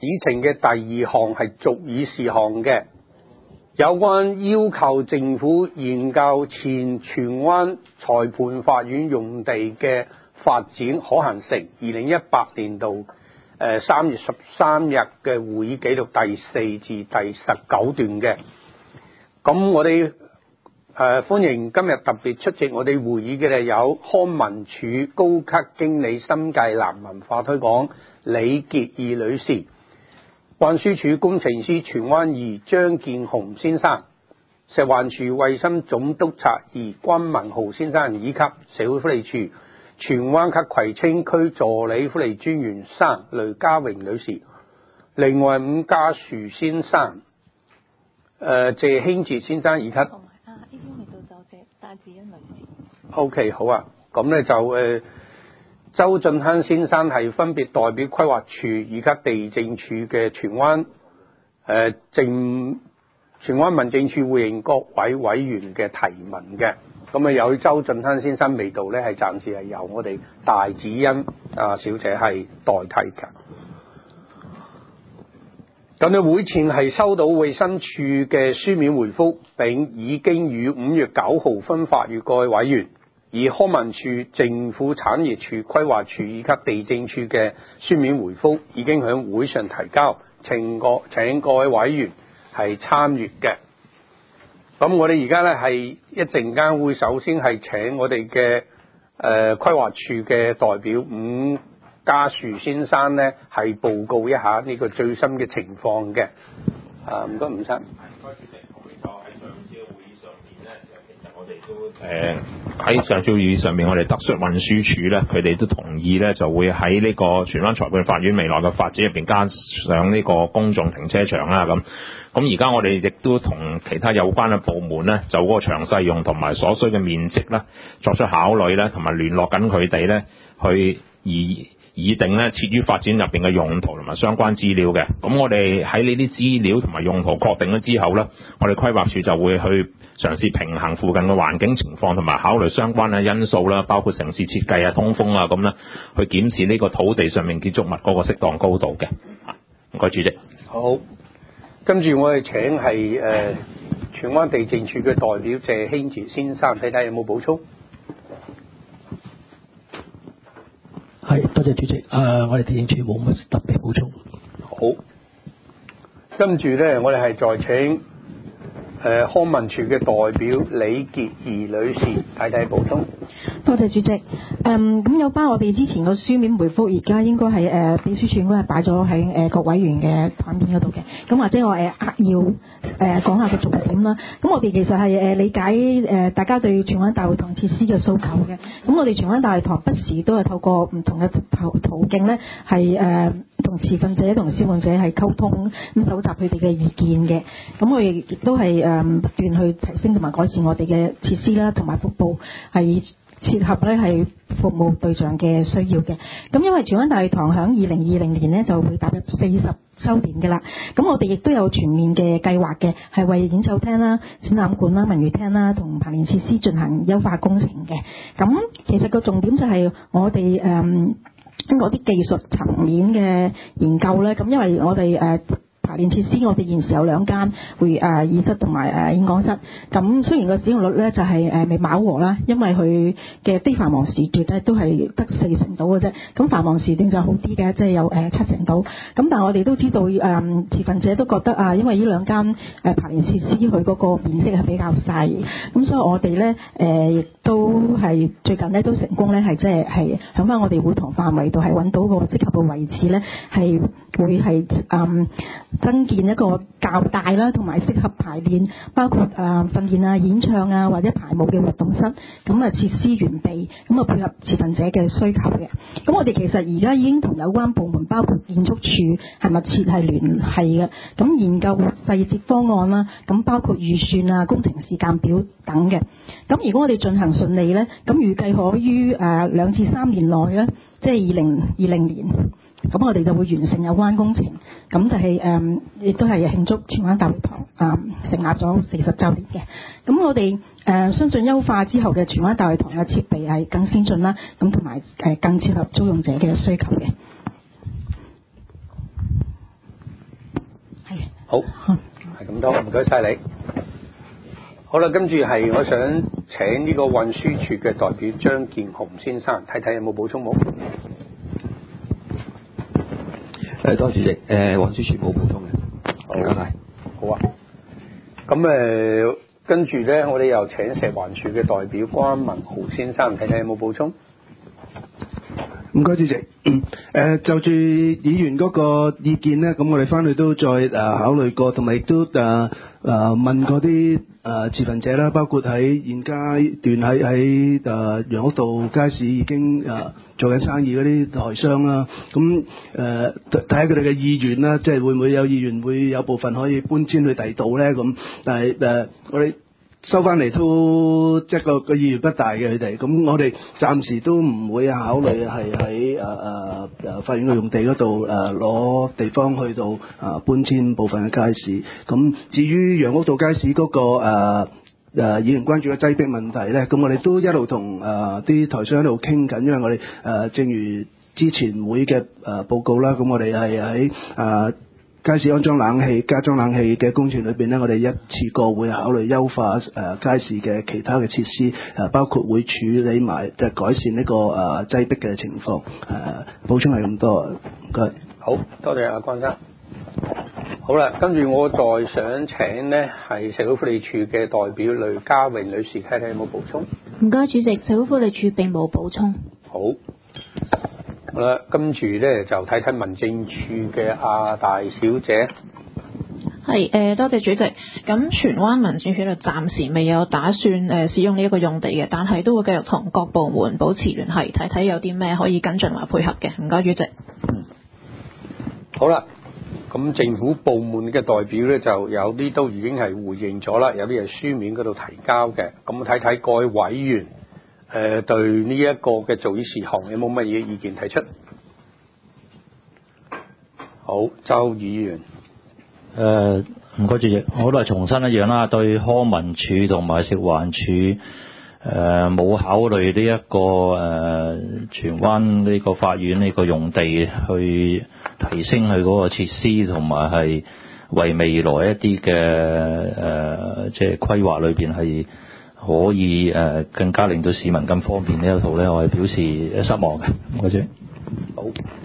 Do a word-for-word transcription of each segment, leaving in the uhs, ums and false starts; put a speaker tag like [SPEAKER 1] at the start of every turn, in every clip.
[SPEAKER 1] 議程嘅第二項係續議事項嘅，有關要求政府研究前荃灣裁判法院用地嘅發展可行性，二零一八年度誒三月十三日嘅會議記錄第四至第十九段嘅。咁我哋誒、呃、歡迎今日特別出席我哋會議嘅有康文署高級經理新界南文化推廣李潔儀女士，運輸署工程師荃灣二張建雄先生，食環署衛生總督察二關文豪先生，以及社會福利署荃灣及葵青區助理福利專員生雷家榮女士，另外伍家樹先生、誒謝興哲先生以及啊呢邊嚟到就謝戴子欣女士。O.K. 好啊，咁咧就誒、呃、周俊亨先生係分別代表規劃署以及地政署嘅荃灣誒政荃灣民政處回應各位委員嘅提問嘅。咁啊，有周俊亨先生未到咧，係暫時係由我哋戴子欣啊小姐係代替嘅。咁你會前係收到衛生署嘅書面回覆，並已經與五月九號分發予各位委員。而康文署、政府產業署、規劃署以及地政署嘅書面回覆已經響會上提交，請各請各位委員係參閱嘅。咁我哋而家咧係一陣間會首先係請我哋嘅誒規劃署嘅代表伍家樹先生咧係報告一下呢個最新嘅情況嘅。啊，唔該，伍生。唔該，主席。同你就喺上次嘅會議上面咧，其實我哋都誒喺上次會議上面，我哋特殊運輸署咧，佢哋都同意咧，就會喺呢個荃灣裁判法院未來嘅發展入邊加上呢個公眾停車場啦咁。咁而家我哋亦都同其他有關嘅部門咧，就嗰個詳細用同埋所需嘅面積咧，作出考慮咧，同埋聯絡緊佢哋咧，去擬擬定咧設於發展入邊嘅用途同埋相關資料嘅。咁我哋喺呢啲資料同埋用途確定咗之後咧，我哋規劃署就會去嘗試平衡附近嘅環境情況同埋考慮相關嘅因素啦，包括城市設計啊、通風啊咁啦，去檢視呢個土地上面建築物嗰個適當高度嘅。唔該，主席。好。跟住我哋請係誒荃灣地政處嘅代表謝興哲先生，睇睇有冇補充。
[SPEAKER 2] 係，多謝主席。誒、呃，我哋地政處冇乜特別補充。
[SPEAKER 1] 好。跟住咧，我哋係再請誒、呃、康文署嘅代表李潔儀女士睇睇補充。
[SPEAKER 3] 多謝主席。誒、嗯，咁有關我哋之前個書面回覆，而家應該係誒秘書處應該係擺咗喺誒各委員嘅台面嗰度嘅。咁或者我誒扼要誒、呃、講下個重點啦。咁我哋其實係誒、呃、理解誒、呃、大家對荃灣大會堂設施嘅訴求嘅。咁我哋荃灣大會堂不時都係透過唔同嘅途途徑咧，係誒同持份者同消防者係溝通，咁搜集佢哋嘅意見嘅。咁我哋亦都係誒不斷去提升同埋改善我哋嘅設施啦，同埋服務係切合咧係服務對象嘅需要嘅。咁因為荃灣大會堂響二零二零年咧就會踏入四十週年嘅啦。咁我哋亦都有全面嘅計劃嘅，係為演奏廳啦、展覽館啦、文娛廳啦同排練設施進行優化工程嘅。咁其實個重點就係我哋誒經過啲技術層面嘅研究咧。咁因為我哋誒。呃排練設施，我哋現時有兩間會誒議室同埋誒演講室。咁雖然個使用率咧就係誒未飽和啦，因為佢嘅非繁忙時段咧都係得四成到嘅啫。咁繁忙時段就好啲嘅，即係有誒七成到。咁但係我哋都知道誒持份者都覺得啊，因為呢兩間誒排練設施佢嗰個面積係比較細，咁所以我哋咧誒亦都係最近咧都成功咧係即係係響翻我哋會堂範圍度係揾到個適合嘅位置咧，係會係誒。增建一個較大啦，同埋適合排練，包括誒、呃、訓練啊、演唱啊或者排舞嘅活動室，咁啊設施完備，咁啊配合持份者嘅需求嘅。咁我哋其實而家已經同有關部門，包括建築署係密切係聯繫嘅，咁研究細節方案啦，咁包括預算啊、工程時間表等嘅。咁如果我哋進行順利咧，咁預計可於誒兩至三年內咧，即係二零二零年。咁我哋就會完成有關工程，咁就係、是、誒，亦、呃、都係慶祝荃灣大會堂啊、呃、成立咗四十週年嘅。咁我哋誒、呃、相信優化之後嘅荃灣大會堂嘅設備係更先進啦，咁同埋誒更切合租用者嘅需求嘅。
[SPEAKER 1] 好，係咁多，唔該晒你。好啦，跟住係我想請呢個運輸署嘅代表張建雄先生睇睇有冇補充冇？
[SPEAKER 4] 誒，多謝主席。誒，運輸署冇補充嘅，唔該晒。
[SPEAKER 1] 好啊。咁誒、呃，跟住咧，我哋又請石環署嘅代表關文豪先生睇睇有冇補充。
[SPEAKER 5] 唔該，主席。誒、呃，就住議員嗰個意見咧，咁我哋翻去都再誒、呃、考慮過，同埋亦都誒誒、呃、問過啲誒持份者啦，包括喺現階段喺喺誒楊屋道街市已經誒、呃、做緊生意嗰啲台商啦，咁誒睇下佢哋嘅意願啦，即係會唔會有意願會有部分可以搬遷去第二度咧？咁但係誒、呃、我哋收翻嚟都即係個個意願不大嘅佢哋，咁我哋暫時都唔會考慮係喺誒誒誒法院嘅用地嗰度誒攞地方去到誒、呃、搬遷部分嘅街市。咁至於楊屋道街市嗰、那個誒誒、呃呃、議員關注嘅擠迫問題咧，咁我哋都一路同誒啲台商喺度傾緊，因為我哋誒、呃、正如之前會嘅誒、呃、報告啦，咁我哋係喺誒街市安裝冷氣、加裝冷氣嘅工程裏邊咧，我哋一次過會考慮優化誒、呃、街市嘅其他嘅設施，誒、呃、包括會處理埋即係改善呢、這個誒、呃、擠迫嘅情況。誒、呃、補充係咁多，唔該。
[SPEAKER 1] 好多謝阿關生。好啦，跟住我再想請呢係社會福利署嘅代表雷嘉榮女士睇睇有冇補充。
[SPEAKER 6] 唔該，主席，社會福利署並冇補充。
[SPEAKER 1] 好。好啦，跟住咧就睇睇民政處嘅阿大小姐。
[SPEAKER 7] 係誒、呃，多謝主席。咁荃灣民政處就暫時未有打算誒、呃、使用呢一個用地嘅，但係都會繼續同各部門保持聯繫，睇睇有啲咩可以跟進或配合嘅。唔該，主席。
[SPEAKER 1] 嗯。好啦，咁政府部門嘅代表咧就有啲都已經係回應咗啦，有啲係書面嗰度提交嘅。咁睇睇各位委員。誒、呃，對呢一個嘅造議事項有冇乜嘢意見提出？好，周議員。
[SPEAKER 8] 誒，唔該主席，我都係重申一樣啦，對康文署同埋食環署誒冇考慮呢、這、一個誒荃灣呢個法院呢個用地去提升佢嗰個設施，同埋係為未來一啲嘅誒即係規劃裏邊係。可以誒、呃、更加令到市民更方便呢一套咧，我係表示失望嘅。唔該主席。
[SPEAKER 1] 好，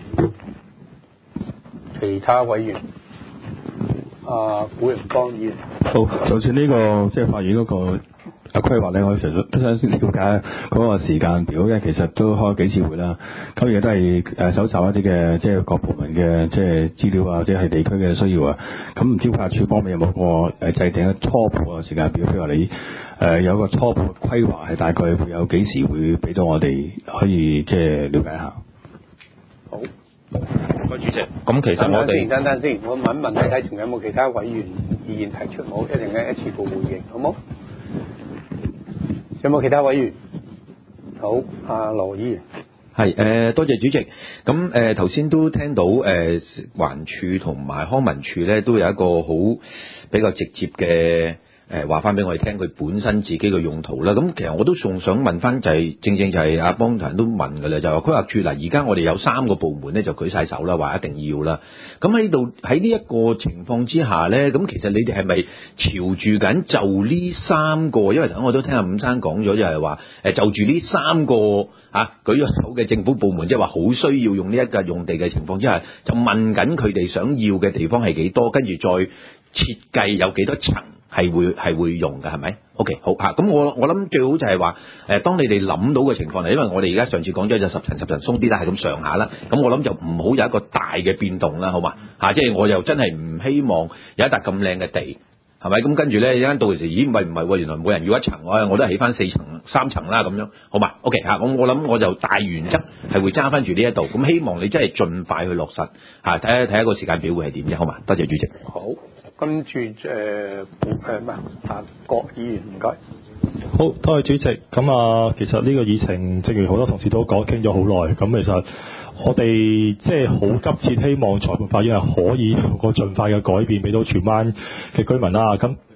[SPEAKER 1] 其他委員，啊，古榮光議員。
[SPEAKER 9] 好，就算呢、這個即係法院嗰個啊規劃咧，我其實都想先了解嗰個時間表嘅，其實都開幾次會啦。咁而家都係誒搜集一啲嘅即係各部門嘅即係資料啊，或者係地區嘅需要啊。咁唔知規劃署方面有冇個誒制定嘅初步嘅時間表？譬如話你。誒、呃、有個初步嘅規劃係大概會有幾時會俾到我哋可以即係了解下。
[SPEAKER 1] 好，
[SPEAKER 8] 唔該主席。咁其實我哋
[SPEAKER 1] 等等先，我問一問睇睇仲有冇其他委員意見提出，冇一定咧一次過回應，好冇？有冇其他委員？好，阿羅議員。
[SPEAKER 4] 係誒、呃，多謝主席。咁誒頭先都聽到誒環署同埋康文署咧都有一個好比較直接嘅。誒話翻俾我哋聽，佢本身自己嘅用途啦。咁其實我都仲想問翻、就係，就係正正就係阿邦人都問㗎啦，就話規劃署嗱，而家我哋有三個部門咧就舉晒手啦，話一定要啦。咁喺度喺呢一個情況之下咧，咁其實你哋係咪朝住緊就呢三個？因為頭先我都聽阿伍生講咗，就係話誒就住呢三個啊舉咗手嘅政府部門，即係話好需要用呢一個用地嘅情況之下，就問緊佢哋想要嘅地方係幾多，跟住再設計有幾多層。係會係會用嘅係咪 ？OK 好嚇，咁我我諗最好就係話誒，當你哋諗到嘅情況嚟，因為我哋而家上次講咗就十層十層鬆啲啦，係咁上下啦。咁我諗就唔好有一個大嘅變動啦，好嘛嚇？即係我又真係唔希望有一笪咁靚嘅地，係咪？咁跟住咧一間到時，咦唔係唔係喎？原來每人要一層，我我都係起翻四層三層啦咁樣，好嘛 ？OK 嚇，咁我諗我就大原則係會揸翻住呢一度，咁希望你真係盡快去落實嚇，睇下睇下個時間表會係點啫，好嘛？多謝主席。
[SPEAKER 1] 好。跟住誒誒咩啊？郭議員唔該。
[SPEAKER 10] 好，多謝主席。咁啊，其實呢個議程，正如好多同事都講，傾咗好耐。咁其實我哋即係好急切，希望裁判法院係可以有個盡快嘅改變，俾到荃灣嘅居民啦。咁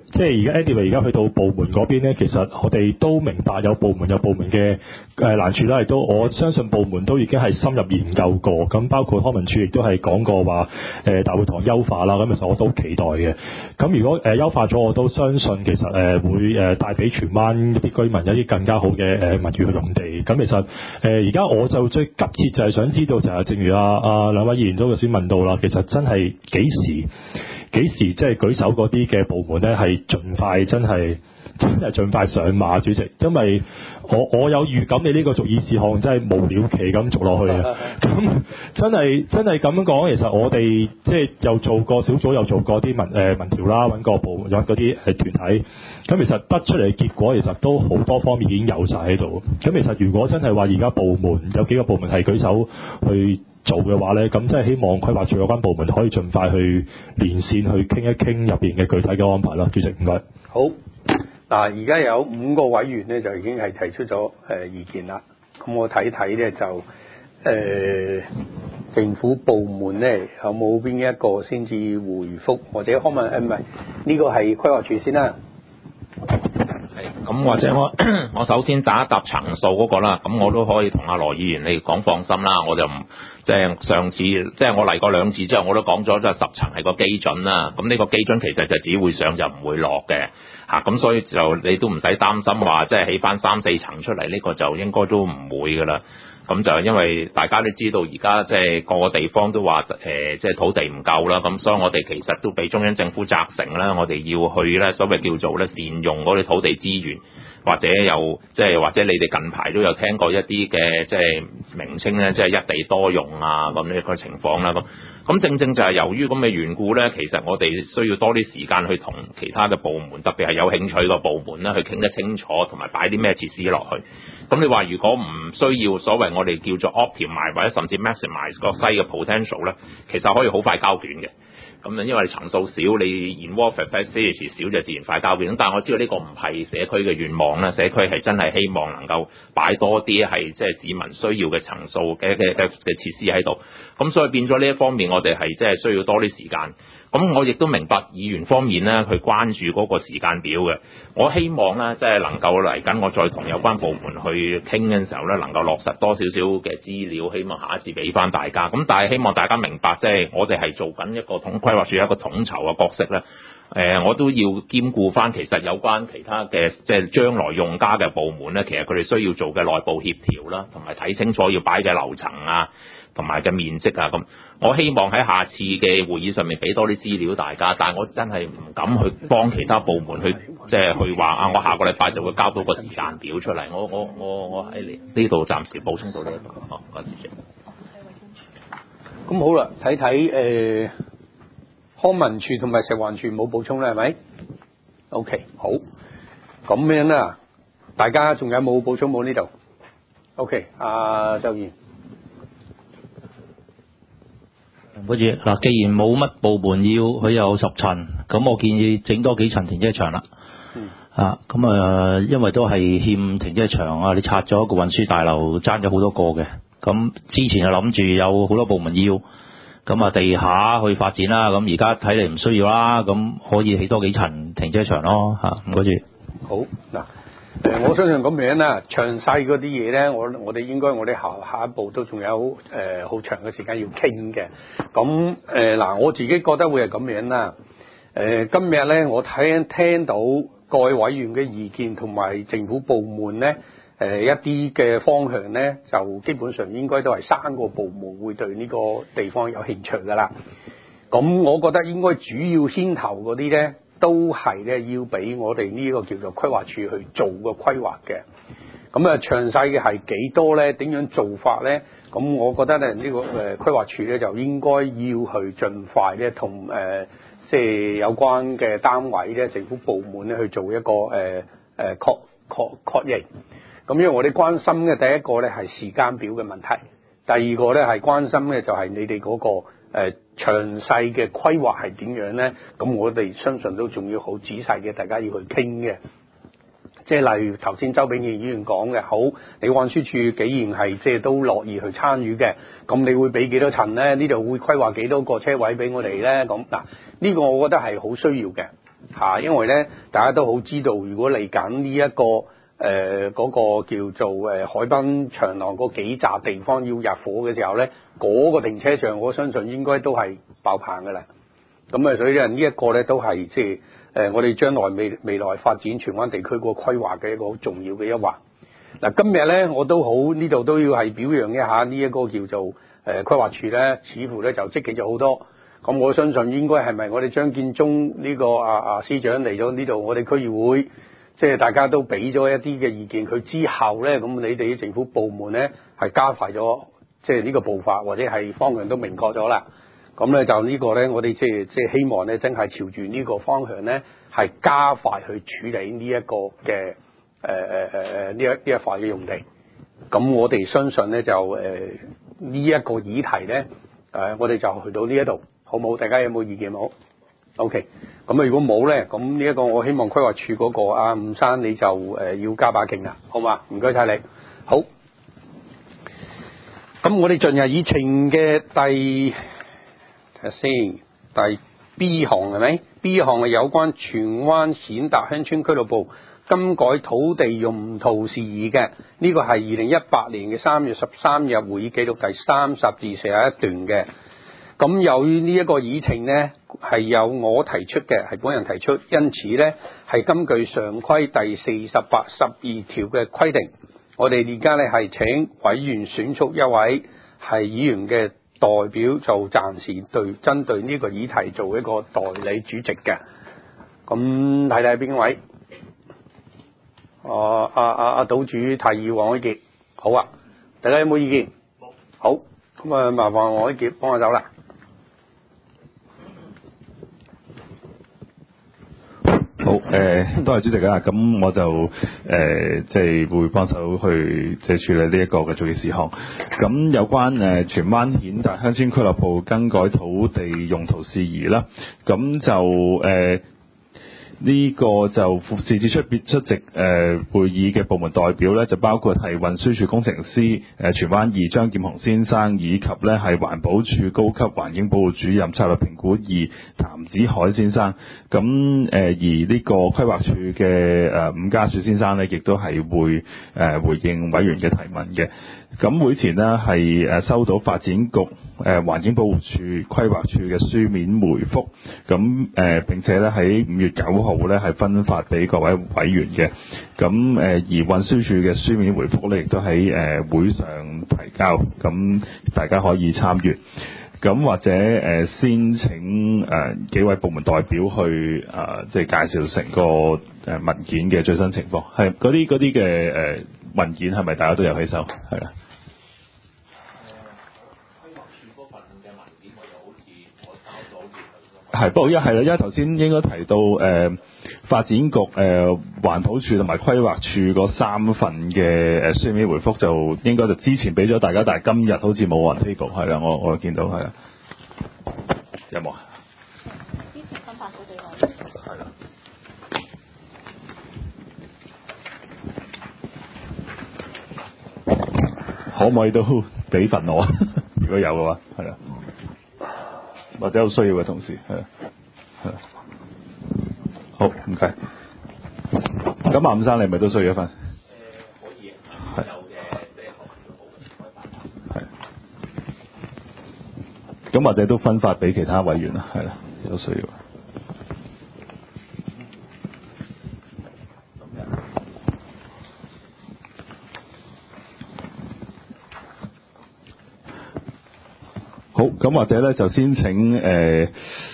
[SPEAKER 10] 即係而家 anyway 而家去到部門嗰邊咧，其實我哋都明白有部門有部門嘅誒難處啦，亦都我相信部門都已經係深入研究過，咁包括康文署亦都係講過話誒大會堂優化啦，咁其實我都期待嘅。咁如果誒、呃、優化咗，我都相信其實誒、呃、會誒帶俾荃灣一啲居民一啲更加好嘅誒文娛嘅用地。咁其實誒而家我就最急切就係想知道就係正如啊啊兩位議員都先問到啦，其實真係幾時？幾時即係舉手嗰啲嘅部門咧，係盡快真係真係盡快上馬，主席，因為我我有預感你呢個逐議事項真係無了期咁逐落去啊！咁真係真係咁樣講，其實我哋即係又做過小組，又做過啲民誒、呃、民調啦，揾個部門揾嗰啲誒團體，咁其實得出嚟嘅結果其實都好多方面已經有晒喺度。咁其實如果真係話而家部門有幾個部門係舉手去做嘅話咧，咁真係希望規劃署有關部門可以盡快去連線去傾一傾入邊嘅具體嘅安排啦。主席，唔該。
[SPEAKER 1] 好，嗱，而家有五個委員咧就已經係提出咗誒、呃、意見啦。咁我睇睇咧就誒、呃、政府部門咧有冇邊一個先至回覆，或者康文誒唔係呢個係規劃署先啦。
[SPEAKER 11] 咁或者我我首先答一答層數嗰個啦，咁我都可以同阿羅議員你講放心啦，我就唔即係上次即係、就是、我嚟過兩次之後，我都講咗即係十層係個基準啦。咁呢個基準其實就只會上就唔會落嘅嚇，咁所以就你都唔使擔心話即係起翻三四層出嚟，呢、這個就應該都唔會噶啦。咁就因為大家都知道而家即係個個地方都話誒即係土地唔夠啦，咁所以我哋其實都被中央政府責成啦，我哋要去咧所謂叫做咧善用嗰啲土地資源，或者又即係或者你哋近排都有聽過一啲嘅即係名稱咧，即係一地多用啊咁呢個情況啦。咁咁正正就係由於咁嘅緣故咧，其實我哋需要多啲時間去同其他嘅部門，特別係有興趣嘅部門啦，去傾得清楚，同埋擺啲咩設施落去。咁你話如果唔需要所謂我哋叫做 optimize 或者甚至 maximize 個西嘅 potential 咧，其實可以好快交卷嘅。咁因為你層數少，你 involve facility 少就自然快交卷。但係我知道呢個唔係社區嘅願望啦，社區係真係希望能夠擺多啲係即係市民需要嘅層數嘅嘅嘅嘅設施喺度。咁所以變咗呢一方面，我哋係即係需要多啲時間。咁我亦都明白議員方面咧，佢關注嗰個時間表嘅。我希望咧，即係能夠嚟緊，我再同有關部門去傾嘅時候咧，能夠落實多少少嘅資料，希望下一次俾翻大家。咁但係希望大家明白，即係我哋係做緊一個統規劃署一個統籌嘅角色咧。誒，我都要兼顧翻其實有關其他嘅即係將來用家嘅部門咧，其實佢哋需要做嘅內部協調啦，同埋睇清楚要擺嘅樓層啊，同埋嘅面積啊咁。我希望喺下次嘅會議上面俾多啲資料大家，但係我真係唔敢去幫其他部門去即係去話啊，我下個禮拜就會交到個時間表出嚟。我我我我喺呢度暫時補充到呢一個。好，多謝。
[SPEAKER 1] 咁好啦，睇睇誒康文署同埋食環署冇補充啦，係咪 ？OK， 好。咁樣啦，大家仲有冇補充冇呢度 ？OK， 阿周議員。
[SPEAKER 8] 好似嗱，既然冇乜部門要佢有十層，咁我建議整多幾層停車場啦。嗯。啊，咁啊，因為都係欠停車場啊，你拆咗個運輸大樓，爭咗好多個嘅。咁之前就諗住有好多部門要，咁啊地下去發展啦。咁而家睇嚟唔需要啦，咁可以起多幾層停車場咯。嚇，唔該住。
[SPEAKER 1] 好嗱。誒，我相信咁樣啦，詳細嗰啲嘢咧，我我哋應該我哋下下一步都仲有誒好長嘅時間要傾嘅。咁誒嗱，我自己覺得會係咁樣啦。誒、呃，今日咧我聽聽到各位委員嘅意見同埋政府部門咧，誒、呃、一啲嘅方向咧，就基本上應該都係三個部門會對呢個地方有興趣噶啦。咁我覺得應該主要先頭嗰啲咧，都係咧要俾我哋呢個叫做規劃署去做個規劃嘅。咁啊詳細嘅係幾多咧？點樣做法咧？咁我覺得咧呢、這個誒、呃、規劃署咧就應該要去盡快咧同誒即係有關嘅單位咧、政府部門咧去做一個誒誒確確確認。咁因為我哋關心嘅第一個咧係時間表嘅問題，第二個咧係關心嘅就係你哋嗰、那個。誒詳細嘅規劃係點樣咧？咁我哋相信都仲要好仔細嘅，大家要去傾嘅。即係例如頭先周炳賢議員講嘅，好，你運輸署既然係即係都樂意去參與嘅，咁你會俾幾多層咧？呢度會規劃幾多個車位俾我哋咧？咁嗱，呢個我覺得係好需要嘅。 嚇，因為咧大家都好知道，如果嚟緊呢一個誒嗰、呃那個叫做誒、呃、海濱長廊嗰幾紮地方要入伙嘅時候咧，嗰、那個停車場我相信應該都係爆棚㗎啦。咁啊，所以咧呢一個咧都係即係誒我哋將來未未來發展荃灣地區個規劃嘅一個好重要嘅一環。嗱，今日咧我都好呢度都要係表揚一下呢一個叫做誒、呃、規劃處咧，似乎咧就積極咗好多。咁我相信應該係咪我哋張建宗呢、這個啊啊司長嚟咗呢度，我哋區議會即係大家都俾咗一啲嘅意見，佢之後咧咁你哋啲政府部門咧係加快咗即係呢個步伐，或者係方向都明確咗啦。咁咧就呢個咧，我哋即係即係希望咧，真係朝住呢個方向咧，係加快去處理呢一個嘅誒誒誒誒呢一呢一塊嘅用地。咁我哋相信咧就誒呢一個議題咧誒、呃，我哋就去到呢一度，好冇？大家有冇意見冇 ？OK。咁啊，如果冇咧，咁呢一個我希望規劃處嗰個阿吳生你就誒、呃、要加把勁啦，好嘛？唔該晒你。好。咁我哋進入議程嘅第。睇下先，第 B 項係咪 ？B 項係有關荃灣顯達鄉村俱樂部更改土地用途事宜嘅，呢、這個係二零一八年嘅三月十三日會議記錄第三十至四十一段嘅。咁由於呢一個議程呢係由我提出嘅，係本人提出，因此呢係根據常規第四十八、十二條嘅規定，我哋而家呢係請委員選出一位係議員嘅代表，就暫時對針對呢個議題做一個代理主席嘅。咁睇睇邊位？啊啊啊啊！島主提議黃凱傑，好啊！大家有冇意見？冇。好，咁啊，麻煩黃凱傑幫我走啦。
[SPEAKER 9] 好，誒、呃，多謝主席啊！咁我就誒，即、呃、係、就是、會幫手去即係、就是、處理呢一個嘅重要事項。咁有關誒荃灣顯達鄉村俱樂部更改土地用途事宜啦，咁就誒。呃呢個就時至出別出席誒、呃、會議嘅部門代表咧，就包括係運輸署工程師誒荃灣二張劍雄先生，以及咧係環保署高級環境保護主任策略評估二譚子海先生。咁誒、呃、而呢個規劃署嘅誒伍家樹先生咧，亦都係會誒、呃、回應委員嘅提問嘅。咁會前呢係誒收到發展局誒環境保護署規劃署嘅書面回覆，咁誒並且咧喺五月九號咧係分發俾各位委員嘅。咁誒而運輸署嘅書面回覆咧亦都喺誒會上提交，咁大家可以參閱。咁或者誒先請誒幾位部門代表去誒即係介紹成個誒文件嘅最新情況，係嗰啲嗰啲嘅誒文件係咪大家都有起手？係啦。係，不過一係啦，因為頭先應該提到誒、呃、發展局誒、呃、環保署同埋規劃署嗰三份嘅誒書面回覆，就應該就之前俾咗大家，但係今日好似冇人批局，係啦，我我見到係啦，有冇啊？之前分發咗俾我。係啦。可唔可以都俾份我？如果有嘅話，係啦。或者有需要嘅同事，係啊，係啊，好唔該。咁馬伍生，你咪都需要一份？誒、呃，可以。係。有嘅，即係學係。咁或者都分發俾其他委員啦，係啦，有需要。好，咁或者咧就先請誒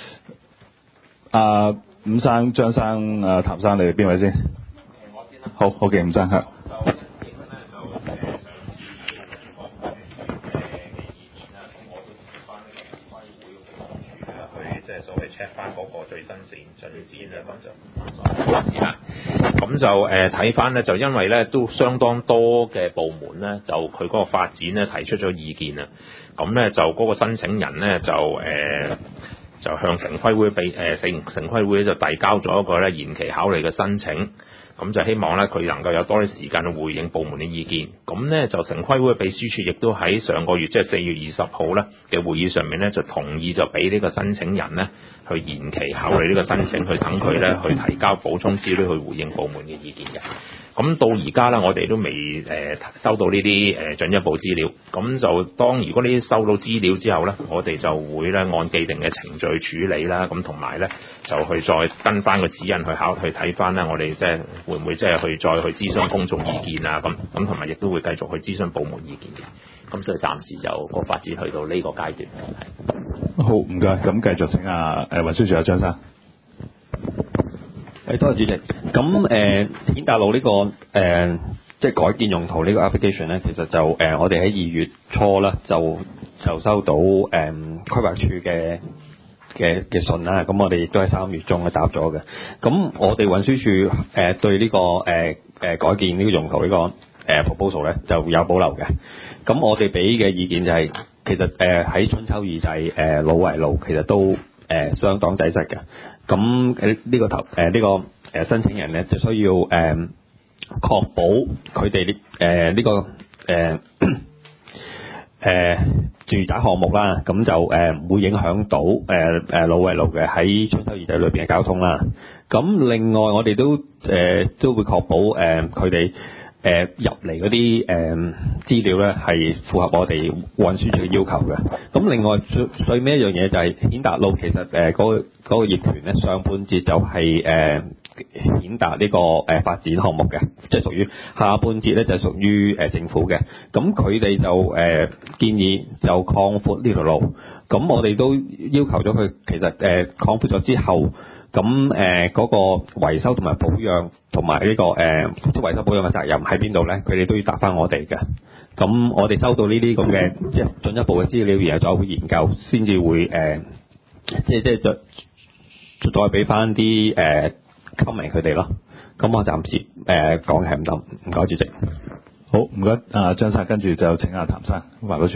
[SPEAKER 9] 阿伍生、張生、阿、啊、譚生，你哋邊位先？誒，我先啦。好，好嘅，伍生嚇。就因為咧就誒上次講嘅誒嘅意見啦，咁我都同翻呢個城規會嘅房署咧去即係所謂 check 翻嗰個最新進進展啊，咁就啦。咁就誒睇翻咧，就因為咧都相當多嘅部門咧，就佢嗰個發展咧提出咗意見啊。咁咧就嗰個申請人咧就誒、呃、就向城規會俾誒城城規會就遞交咗一個咧延期考慮嘅申請。
[SPEAKER 11] 咁就希望咧佢能夠有多啲時間去回應部門嘅意見。咁咧就城規會嘅秘書處亦都喺上個月即係四月二十號咧嘅會議上面咧就同意就俾呢個申請人咧去延期考慮呢個申請，去等佢咧去提交補充資料去回應部門嘅意見嘅。咁到而家咧，我哋都未誒、呃、收到呢啲誒進一步資料。咁就當如果呢啲收到資料之後咧，我哋就會咧按既定嘅程序處理啦。咁同埋咧就去再跟翻個指引去考去睇翻咧，我哋即係會唔會即係去再去諮詢公眾意見啊？咁咁同埋亦都會繼續去諮詢部門意見嘅。咁所以暫時就個發展去到呢個階段。
[SPEAKER 9] 好，唔該。咁繼續請阿誒運輸署阿張生。
[SPEAKER 12] 誒，多謝主席。咁誒，顯達路呢、這個誒、呃，即係改建用途呢個 application 咧，其實就誒、呃，我哋喺二月初啦，就就收到誒、呃、規劃處嘅嘅嘅信啦。咁我哋亦都喺三月中咧答咗嘅。咁我哋運輸署誒、呃、對呢、這個誒誒、呃、改建呢個用途呢、這個誒、呃、proposal 咧就有保留嘅。咁我哋俾嘅意見就係、是，其實誒喺、呃、春秋二祭誒老圍路其實都誒、呃、相當擠塞嘅。咁誒呢個頭誒呢、呃這個誒、呃、申請人咧就需要誒確、呃、保佢哋呢誒呢個誒誒、呃、住宅項目啦，咁就誒唔、呃、會影響到誒誒、呃、老圍路嘅喺春秋二祭裏邊嘅交通啦。咁另外我哋都誒、呃、都會確保誒佢哋誒入嚟嗰啲誒資料咧係符合我哋運輸署嘅要求嘅。咁另外最最尾一樣嘢就係顯達路其實誒嗰、呃那個嗰、那個業權咧上半節就係誒顯達呢個誒發展項目嘅，即係屬於下半節咧就係屬於誒政府嘅。咁佢哋就誒、呃、建議就擴闊呢條路，咁我哋都要求咗佢其實誒擴闊咗之後。咁誒嗰個維修同埋保養同埋呢個誒即係維修保養嘅責任喺邊度咧？佢哋都要答翻我哋嘅。咁我哋收到呢啲咁嘅即係進一步嘅資料，然後再會研究，先至會誒即係即係再再俾翻啲誒 comment 佢哋咯。咁我暫時誒講係唔得，唔該主席。
[SPEAKER 9] 好，唔該啊張生，跟住就請阿譚生環保署。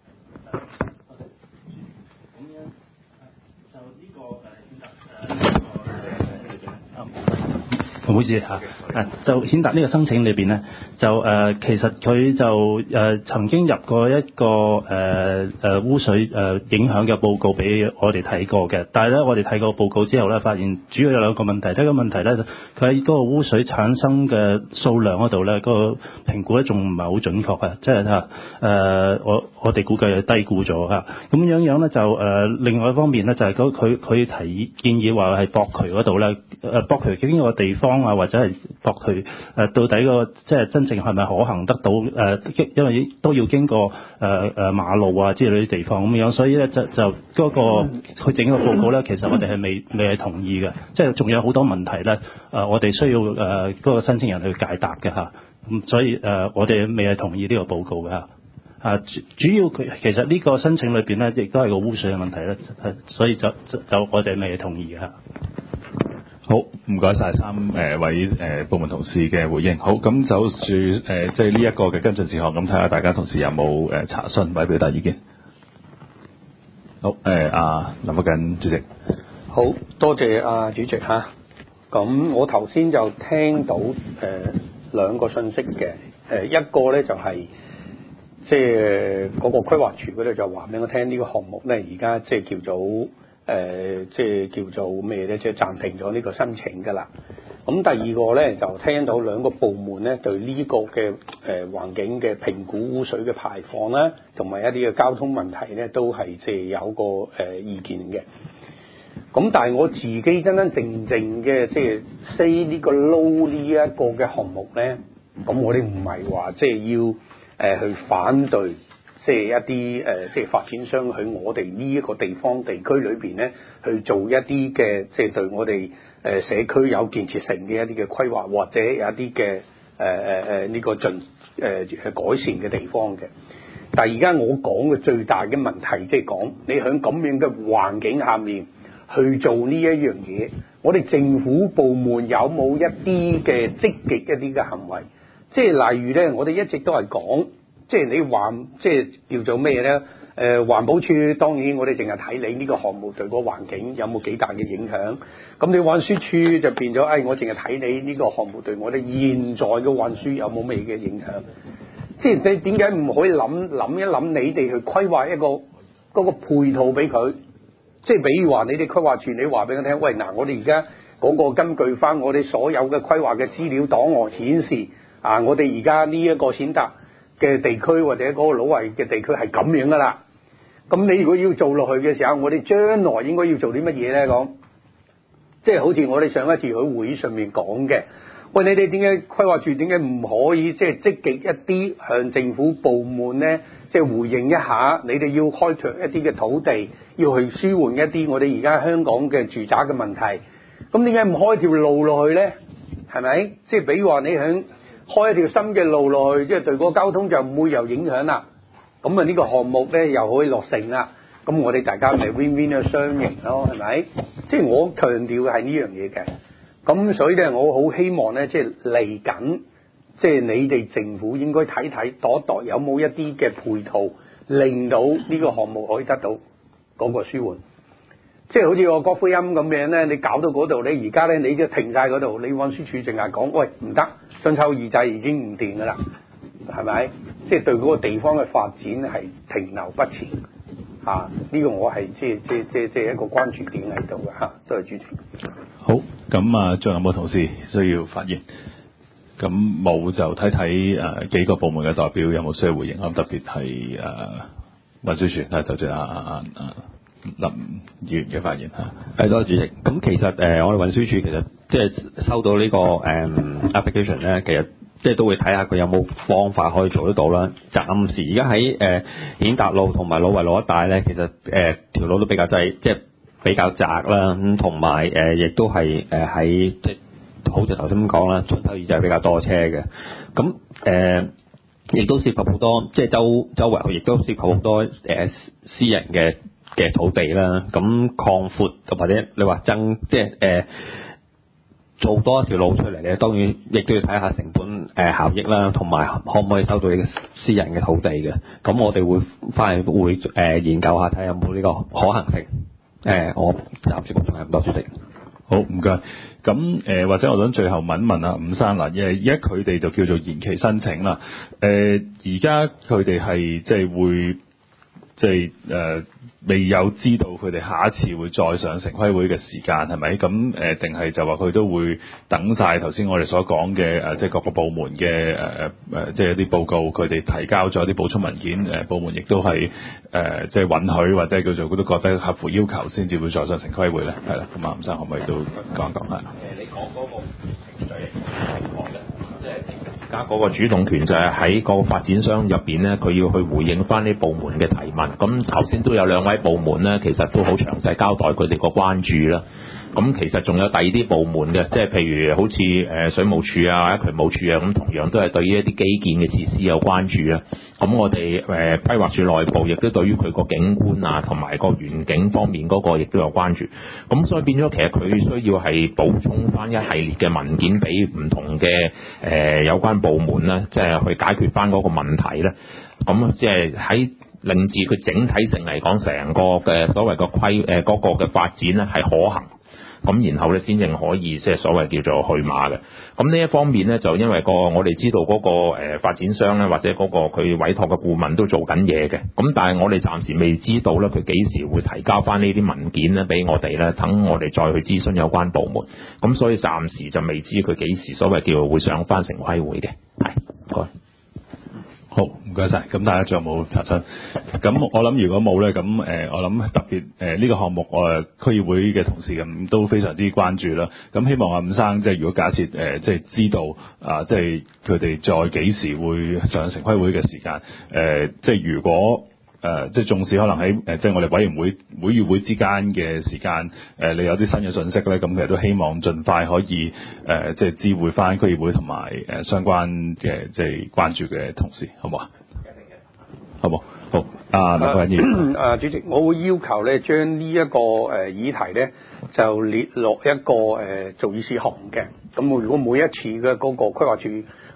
[SPEAKER 13] 唔好意思嚇，誒就顯達呢個申請裏邊咧，就誒、呃、其實佢就誒、呃、曾經入過一個誒誒、呃、污水誒、呃、影響嘅報告俾我哋睇過嘅，但係咧我哋睇過報告之後咧，發現主要有兩個問題。第一個問題咧，佢喺嗰個污水產生嘅數量嗰度咧，嗰、那個評估咧仲唔係好準確啊，即係嚇誒我我哋估計係低估咗嚇。咁樣樣咧就誒、呃、另外一方面咧就係佢佢提議建議話係駁渠嗰度咧，誒駁渠邊個地方啊，或者係駁渠誒到底個即係真正係咪可行得到誒、呃？因為都要經過誒誒、呃、馬路啊之類啲地方咁樣，所以咧就就嗰、那個佢整個報告咧，其實我哋係未未係同意嘅，即係仲有好多問題咧誒、呃，我哋需要誒嗰、呃那個申請人去解答嘅嚇。咁所以誒、呃，我哋未係同意呢個報告嘅嚇。啊，主主要佢其實呢個申請裏邊咧，亦都係個污水嘅問題咧，所以就就，就我哋未係同意嘅嚇。
[SPEAKER 9] 好，唔該晒三誒位誒部門同事嘅回應。好，咁就住誒即係呢一個嘅跟進事項，咁睇下大家同事有冇誒查詢或者表達意見。好，誒阿林福緊主席。
[SPEAKER 1] 好多謝阿主席嚇。咁我頭先就聽到誒、呃、兩個信息嘅，誒一個咧就係、是。即係嗰個規劃處嗰度就話俾我聽，呢個項目咧而家即係叫做誒、呃，即係叫做咩咧？即係暫停咗呢個申請㗎啦。咁第二個咧就聽到兩個部門咧對呢個嘅誒、呃、環境嘅評估污水嘅排放啦，同埋一啲嘅交通問題咧，都係即係有個誒、呃、意見嘅。咁但係我自己真真正正嘅即係 say 呢個 low 呢一個嘅項目咧，咁我哋唔係話即係要。誒、呃、去反對，即係一啲誒、呃，即係發展商喺我哋呢一個地方地區裏邊咧，去做一啲嘅，即係對我哋誒、呃、社區有建設性嘅一啲嘅規劃，或者有一啲嘅誒誒誒呢個進誒、呃、改善嘅地方嘅。但係而家我講嘅最大嘅問題，即係講你喺咁樣嘅環境下面去做呢一樣嘢，我哋政府部門有冇一啲嘅積極一啲嘅行為？即係例如咧，我哋一直都係講，即係你話，即係叫做咩咧？誒、 誒環保署當然我哋淨係睇你呢個項目對個環境有冇幾大嘅影響，咁你運輸署就變咗，誒、哎、我淨係睇你呢個項目對我哋現在嘅運輸有冇咩嘅影響，即係你點解唔可以諗諗一諗你哋去規劃一個嗰、嗰個配套俾佢，即係比如話你哋規劃處，你話俾佢聽，喂嗱，我哋而家嗰個根據翻我哋所有嘅規劃嘅資料檔案顯示，啊，我哋而家呢一個選擇嘅地區或者嗰個老圍嘅地區係咁樣噶啦。咁你如果要做落去嘅時候，我哋將來應該要做啲乜嘢咧？講，即係好似我哋上一次喺會上面講嘅，喂，你哋點解規劃處點解唔可以即係積極一啲向政府部門咧，即係回應一下，你哋要開拓一啲嘅土地，要去舒緩一啲我哋而家香港嘅住宅嘅問題。咁點解唔開條路落去咧？係咪？即係比如話你響開一條新嘅路落去，即係對個交通就唔會有影響啦。咁啊呢個項目咧又可以落成啦。咁我哋大家咪 win win 嘅雙贏咯，係咪？即係我強調嘅係呢樣嘢嘅。咁所以咧，我好希望咧，即係嚟緊，即係你哋政府應該睇睇，度一度有冇一啲嘅配套，令到呢個項目可以得到嗰個舒緩。即係好似個國福音咁樣咧，你搞到嗰度咧，而家咧你就停晒嗰度，你運輸署淨係講，喂唔得，春秋二祭已經唔掂噶啦，係咪？即係對嗰個地方嘅發展係停留不前嚇，呢、啊呢個我係即係即係即係即係一個關注點喺度嘅嚇，多謝主持。
[SPEAKER 10] 好，咁啊，仲有冇同事需要發言？咁冇就睇睇誒幾個部門嘅代表有冇需要回應，咁特別係誒運輸署，睇就住啊啊啊林議員嘅發言嚇。
[SPEAKER 12] 係多謝主席。咁其實誒、呃、我哋運輸署其實即係收到呢、呢個誒、嗯、application 咧，其實即係都會睇下佢有冇方法可以做得到啦。暫時而家喺誒顯達路同埋老圍路一帶咧，其實誒、呃、條路都比較擠，即係比較窄啦。咁同埋誒亦都係誒喺即係好似頭先咁講啦，春秋二祭比較多車嘅。咁誒亦都涉及好多，即係周周圍亦都涉及好多誒、呃、私人嘅嘅土地啦。咁擴闊或者你話增，即係誒。呃做多一條路出嚟咧，當然亦都要睇下成本誒、呃、效益啦，同埋可唔可以收到呢個私人嘅土地嘅。咁我哋會翻去會誒、呃、研究下，睇下有冇呢個可行性。誒、呃，我暫時講仲係咁多，主席。
[SPEAKER 10] 好，唔該。咁誒、呃，或者我想最後問一問啊，伍生嗱，誒而家佢哋就叫做延期申請啦。誒、呃，而家佢哋係即係會即係誒。未有知道佢哋下一次會再上城規會嘅時間係咪？咁誒定係就話佢都會等晒頭先我哋所講嘅誒，即係各個部門嘅誒誒，即係一啲報告，佢哋提交咗啲補充文件，誒部門亦都係誒即係允許或者叫做佢都覺得合乎要求，先至會再上城規會咧。係啦，咁啊，伍生可唔可以都講一講啊？
[SPEAKER 11] 誒，你講嗰個程序情況嘅，即係而家嗰個主動權就係喺個發展商入邊咧，佢要去回應翻啲部門嘅提問。咁頭先都有兩位部門咧，其實都好詳細交代佢哋個關注啦。咁其實仲有第二啲部門嘅，即係譬如好似誒水務署啊、渠務署啊，咁同樣都係對於一啲基建嘅設施有關注啊。咁我哋誒規劃署內部亦都對於佢個景觀啊同埋個園景方面嗰個亦都有關注。咁所以變咗其實佢需要係補充翻一系列嘅文件俾唔同嘅誒、呃、有關部門啦，即係去解決翻嗰個問題咧。咁即係喺令至佢整體性嚟講，成個嘅所謂個規誒嗰個嘅發展咧係可行。咁然後咧先至可以即係所謂叫做去馬嘅。咁呢一方面咧，就因為個我哋知道嗰個誒發展商咧，或者嗰個佢委託嘅顧問都做緊嘢嘅。咁但係我哋暫時未知道咧，佢幾時會提交翻呢啲文件咧俾我哋咧，等我哋再去諮詢有關部門。咁所以暫時就未知佢幾時所謂叫會上翻城規會嘅。係，唔該。
[SPEAKER 10] 好，唔該晒。咁大家仲有冇查詢？咁我諗如果冇咧，咁誒、呃、我諗特別誒呢、呃這個項目我誒區議會嘅同事咁都非常之關注啦。咁希望阿伍生即係如果假設誒、呃、即係知道啊，即係佢哋再幾時會上城規會嘅時間，誒、呃、即係如果。誒、呃，即係縱使可能喺誒、呃，即係我哋委員會會與會之間嘅時間，誒、呃，你有啲新嘅信息咧，咁其實都希望盡快可以誒、呃，即係知會翻區議會同埋誒相關嘅即係關注嘅同事，好唔好啊？好唔好？好，啊，林國議員。
[SPEAKER 1] 啊，主席，我會要求咧，將呢一個誒議題咧，就列落一個誒、呃、做議事項嘅。咁我如果每一次嘅嗰個規劃處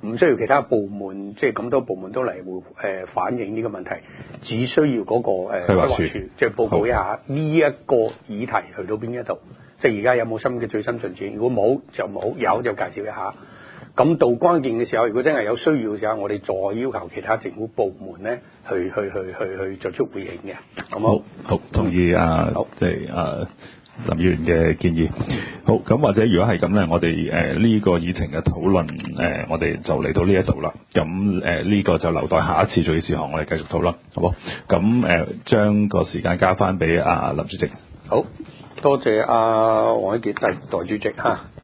[SPEAKER 1] 唔需要其他部門，即係咁多部門都嚟會誒反映呢個問題，只需要嗰、那個誒規劃處即係報告一下呢一個議題去到邊一度，即係而家有冇新嘅最新進展？如果冇就冇，有就介紹一下。咁到關鍵嘅時候，如果真係有需要嘅時候，我哋再要求其他政府部門咧，去去去去去作出回應嘅。咁
[SPEAKER 14] 好，好同意啊，即係啊林議員嘅建議。好，咁或者如果係咁咧，我哋誒呢個議程嘅討論誒，我哋就嚟到呢一度啦。咁誒呢個就留待下一次做嘅事項，我哋繼續討論，好冇？咁誒將個時間交翻俾阿林主席。
[SPEAKER 1] 好多謝阿黃偉傑代代主席嚇。